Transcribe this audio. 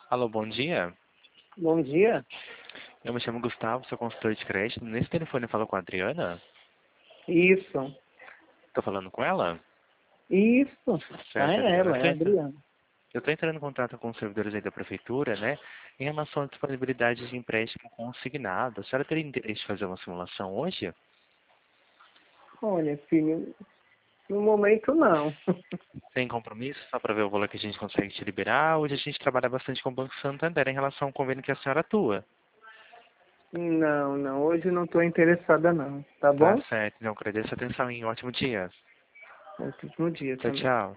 Alô, bom dia. Bom dia. Eu me chamo Gustavo, sou consultor de crédito. Nesse telefone eu falo com a Adriana. Isso. Tô falando com ela? Isso. Ah, Certo, é Adriana. ela, é a Adriana. Eu tô entrando em contato com os servidores aí da prefeitura, né? Em relação à disponibilidade de empréstimo consignado. A senhora teria interesse de fazer uma simulação hoje? Olha, filho, no momento não. Sem compromisso, só para ver o valor que a gente consegue te liberar. Hoje a gente trabalha bastante com o Banco Santander em relação ao convênio que a senhora atua. Não, não. Hoje não estou interessada não. Tá Tá bom? certo, então agradeço a atenção e um ótimo dia. Ótimo dia Tchau, também. tchau.